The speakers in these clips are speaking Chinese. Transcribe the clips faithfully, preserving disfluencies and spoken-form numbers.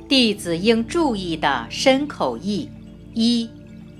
弟子应注意的深口意一。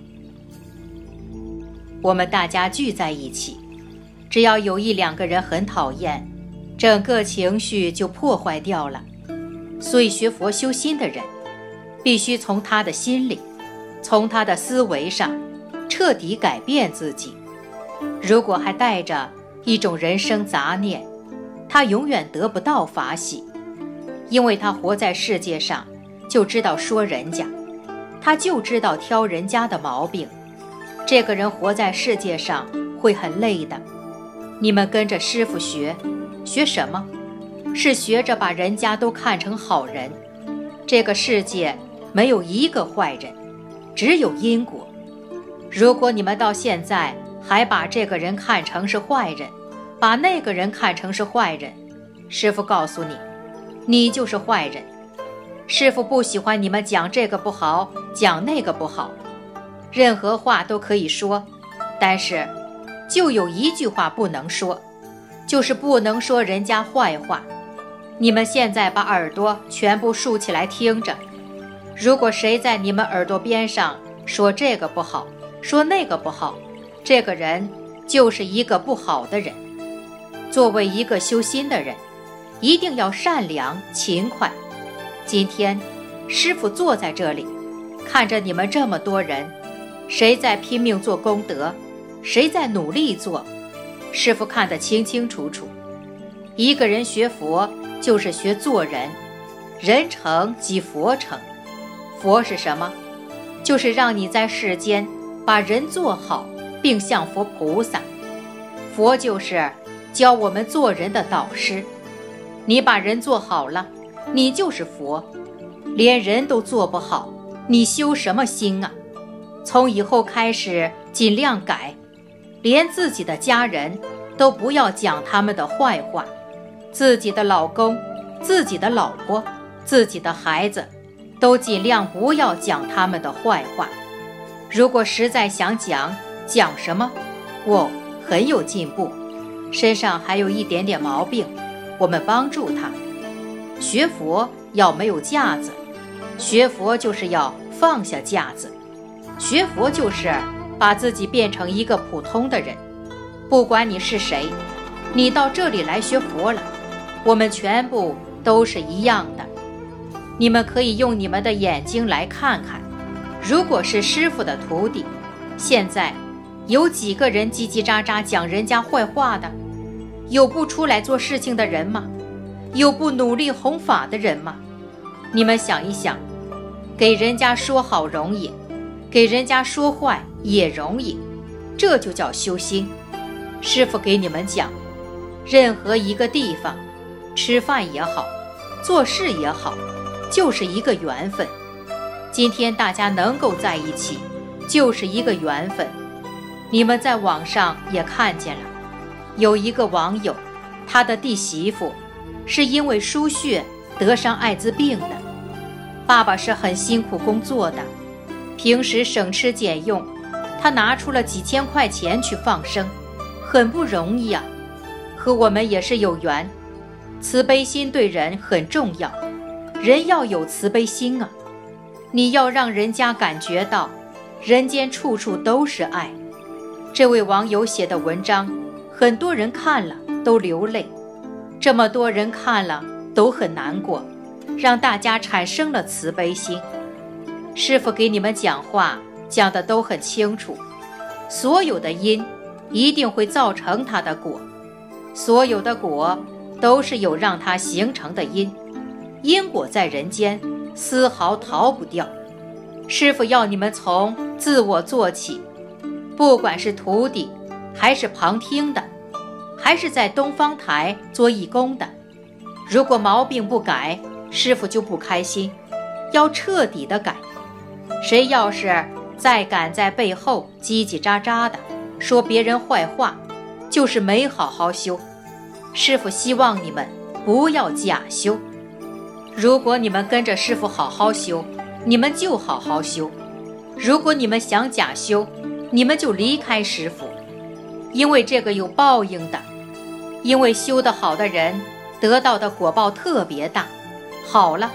我们大家聚在一起，只要有一两个人很讨厌，整个情绪就破坏掉了。所以学佛修心的人，必须从他的心里，从他的思维上，彻底改变自己。如果还带着一种人生杂念，他永远得不到法喜，因为他活在世界上，就知道说人家，他就知道挑人家的毛病。这个人活在世界上会很累的。你们跟着师父学，学什么？是学着把人家都看成好人。这个世界没有一个坏人，只有因果。如果你们到现在还把这个人看成是坏人，把那个人看成是坏人，师父告诉你，你就是坏人。师父不喜欢你们讲这个不好，讲那个不好，任何话都可以说，但是就有一句话不能说，就是不能说人家坏话。你们现在把耳朵全部竖起来听着，如果谁在你们耳朵边上说这个不好，说那个不好，这个人就是一个不好的人。作为一个修心的人，一定要善良勤快。今天师父坐在这里，看着你们这么多人，谁在拼命做功德，谁在努力做，师父看得清清楚楚。一个人学佛就是学做人，人成即佛成。佛是什么？就是让你在世间把人做好，并向佛菩萨。佛就是教我们做人的导师。你把人做好了，你就是佛。连人都做不好，你修什么心啊？从以后开始尽量改，连自己的家人都不要讲他们的坏话，自己的老公、自己的老婆、自己的孩子都尽量不要讲他们的坏话。如果实在想讲，讲什么？我很有进步，身上还有一点点毛病，我们帮助他。学佛要没有架子，学佛就是要放下架子，学佛就是把自己变成一个普通的人。不管你是谁，你到这里来学佛了，我们全部都是一样的。你们可以用你们的眼睛来看看，如果是师父的徒弟，现在有几个人叽叽喳喳讲人家坏话的？有不出来做事情的人吗？有不努力弘法的人吗？你们想一想，给人家说好容易，给人家说坏也容易，这就叫修心。师父给你们讲，任何一个地方，吃饭也好，做事也好，就是一个缘分。今天大家能够在一起，就是一个缘分。你们在网上也看见了，有一个网友，他的弟媳妇是因为输血得上艾滋病的，爸爸是很辛苦工作的，平时省吃俭用，他拿出了几千块钱去放生，很不容易啊。和我们也是有缘，慈悲心对人很重要，人要有慈悲心啊。你要让人家感觉到人间处处都是爱。这位网友写的文章，很多人看了都流泪，这么多人看了都很难过，让大家产生了慈悲心。师父给你们讲话讲的都很清楚，所有的因一定会造成它的果，所有的果都是有让它形成的因，因果在人间丝毫逃不掉。师父要你们从自我做起，不管是徒弟还是旁听的，还是在东方台做义工的，如果毛病不改，师父就不开心，要彻底的改。谁要是再敢在背后叽叽喳喳的说别人坏话，就是没好好修。师父希望你们不要假修。如果你们跟着师父好好修，你们就好好修；如果你们想假修，你们就离开师父，因为这个有报应的。因为修得好的人得到的果报特别大，好了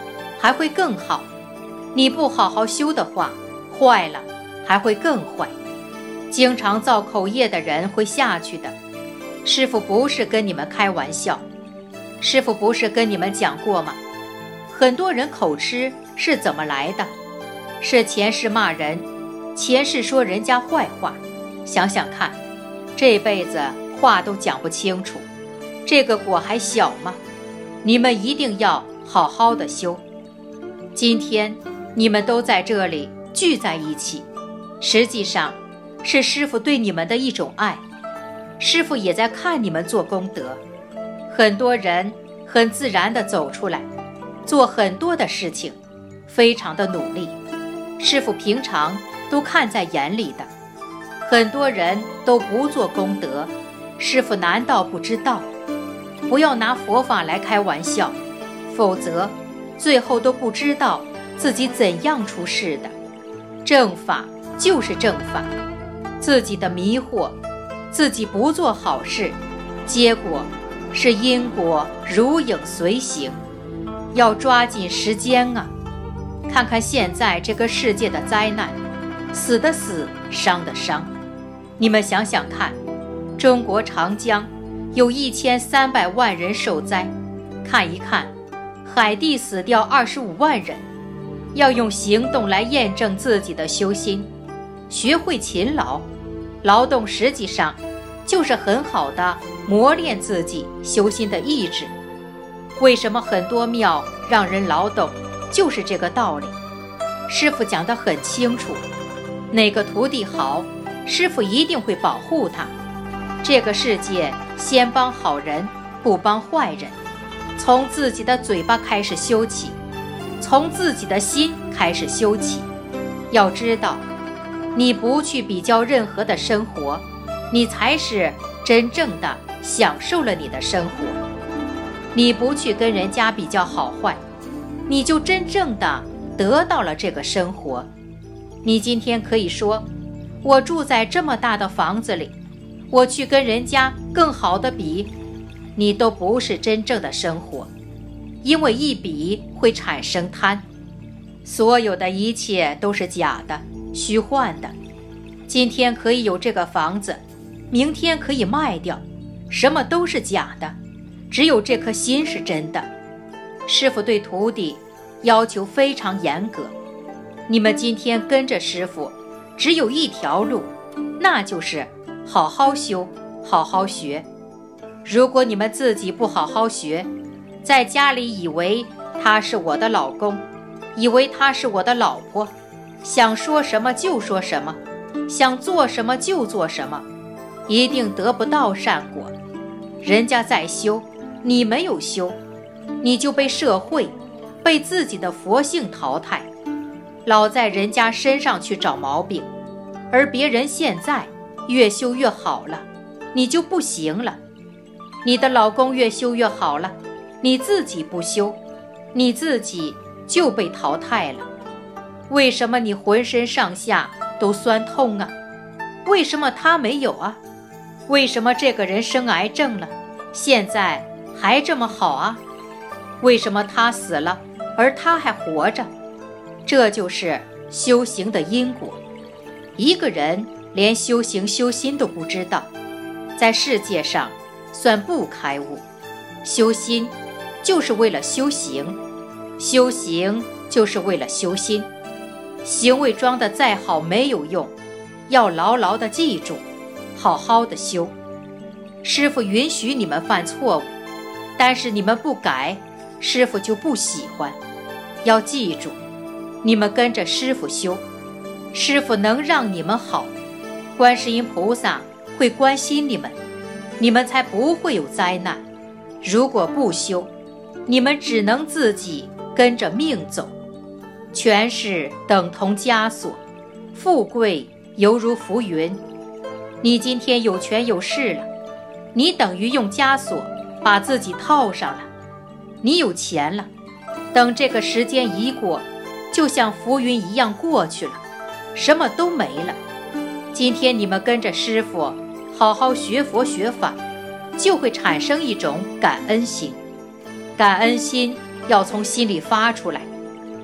还会更好。你不好好修的话，坏了还会更坏。经常造口业的人会下去的。师父不是跟你们开玩笑，师父不是跟你们讲过吗？很多人口吃是怎么来的？是前世骂人，前世说人家坏话，想想看，这辈子话都讲不清楚，这个果还小吗？你们一定要好好的修。今天你们都在这里聚在一起，实际上是师父对你们的一种爱，师父也在看你们做功德。很多人很自然地走出来，做很多的事情，非常的努力，师父平常都看在眼里的。很多人都不做功德，师父难道不知道？不要拿佛法来开玩笑，否则最后都不知道自己怎样出世的。正法就是正法，自己的迷惑，自己不做好事，结果是因果如影随形。要抓紧时间啊！看看现在这个世界的灾难，死的死，伤的伤。你们想想看，中国长江有一千三百万人受灾，看一看，海地死掉二十五万人。要用行动来验证自己的修心，学会勤劳。劳动实际上就是很好的磨练自己修心的意志。为什么很多庙让人劳动，就是这个道理。师父讲得很清楚，哪个徒弟好，师父一定会保护他。这个世界先帮好人，不帮坏人。从自己的嘴巴开始修起，从自己的心开始修起。要知道，你不去比较任何的生活，你才是真正的享受了你的生活。你不去跟人家比较好坏，你就真正的得到了这个生活。你今天可以说，我住在这么大的房子里，我去跟人家更好的比，你都不是真正的生活。因为一比会产生贪，所有的一切都是假的、虚幻的。今天可以有这个房子，明天可以卖掉，什么都是假的，只有这颗心是真的。师父对徒弟要求非常严格，你们今天跟着师父，只有一条路，那就是好好修，好好学。如果你们自己不好好学，在家里以为他是我的老公，以为他是我的老婆，想说什么就说什么，想做什么就做什么，一定得不到善果。人家在修，你没有修，你就被社会，被自己的佛性淘汰，老在人家身上去找毛病。而别人现在越修越好了，你就不行了。你的老公越修越好了，你自己不修，你自己就被淘汰了。为什么你浑身上下都酸痛啊？为什么他没有啊？为什么这个人生癌症了，现在还这么好啊？为什么他死了，而他还活着？这就是修行的因果。一个人连修行修心都不知道，在世界上算不开悟。修心就是为了修行，修行就是为了修心。行为装得再好没有用，要牢牢地记住，好好的修。师父允许你们犯错误，但是你们不改，师父就不喜欢。要记住，你们跟着师父修，师父能让你们好，观世音菩萨会关心你们，你们才不会有灾难。如果不修，你们只能自己跟着命走。权势等同枷锁，富贵犹如浮云。你今天有权有势了，你等于用枷锁把自己套上了。你有钱了，等这个时间一过，就像浮云一样过去了，什么都没了。今天你们跟着师父好好学佛学法，就会产生一种感恩心。感恩心要从心里发出来，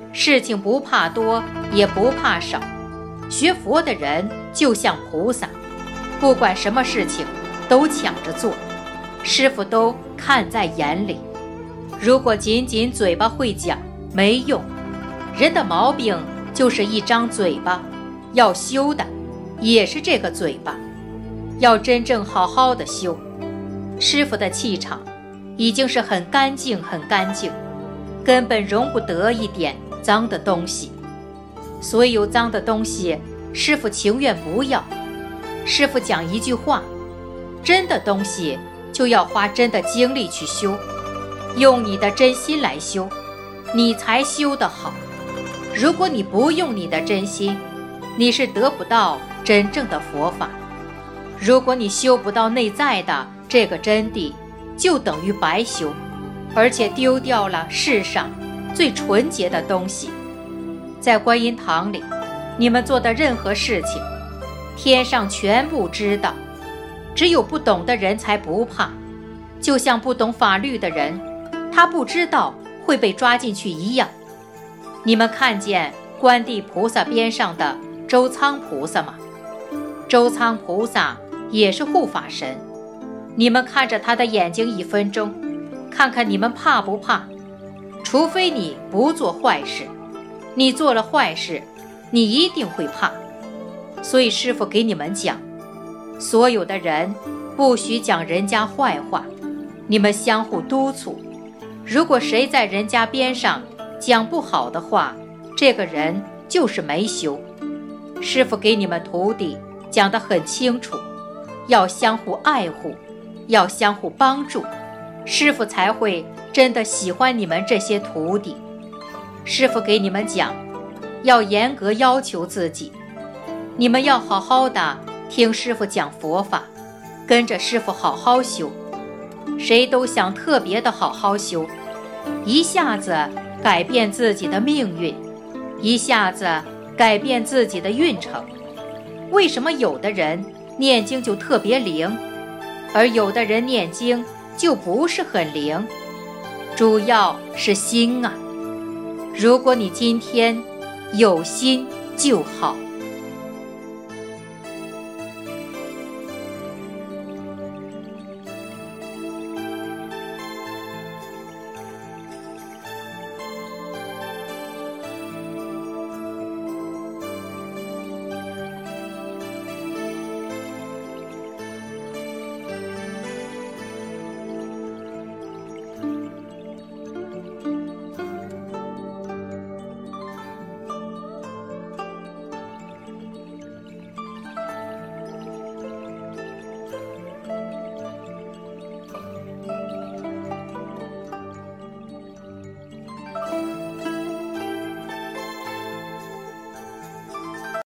事情不怕多，也不怕少。学佛的人就像菩萨，不管什么事情都抢着做，师父都看在眼里。如果仅仅嘴巴会讲，没用。人的毛病就是一张嘴巴，要修的也是这个嘴巴，要真正好好的修。师父的气场已经是很干净很干净，根本容不得一点脏的东西。所有脏的东西师父情愿不要。师父讲一句话，真的东西就要花真的精力去修，用你的真心来修，你才修得好。如果你不用你的真心，你是得不到真正的佛法。如果你修不到内在的这个真谛，就等于白修，而且丢掉了世上最纯洁的东西。在观音堂里，你们做的任何事情，天上全部知道，只有不懂的人才不怕。就像不懂法律的人，他不知道会被抓进去一样。你们看见观地菩萨边上的周仓菩萨吗？周仓菩萨也是护法神，你们看着他的眼睛一分钟，看看你们怕不怕？除非你不做坏事，你做了坏事，你一定会怕。所以师父给你们讲，所有的人不许讲人家坏话，你们相互督促。如果谁在人家边上讲不好的话，这个人就是没修。师父给你们徒弟讲得很清楚，要相互爱护，要相互帮助，师父才会真的喜欢你们这些徒弟。师父给你们讲，要严格要求自己，你们要好好的听师父讲佛法，跟着师父好好修。谁都想特别的好好修，一下子改变自己的命运，一下子改变自己的运程。为什么有的人念经就特别灵，而有的人念经就不是很灵？主要是心啊。如果你今天有心就好。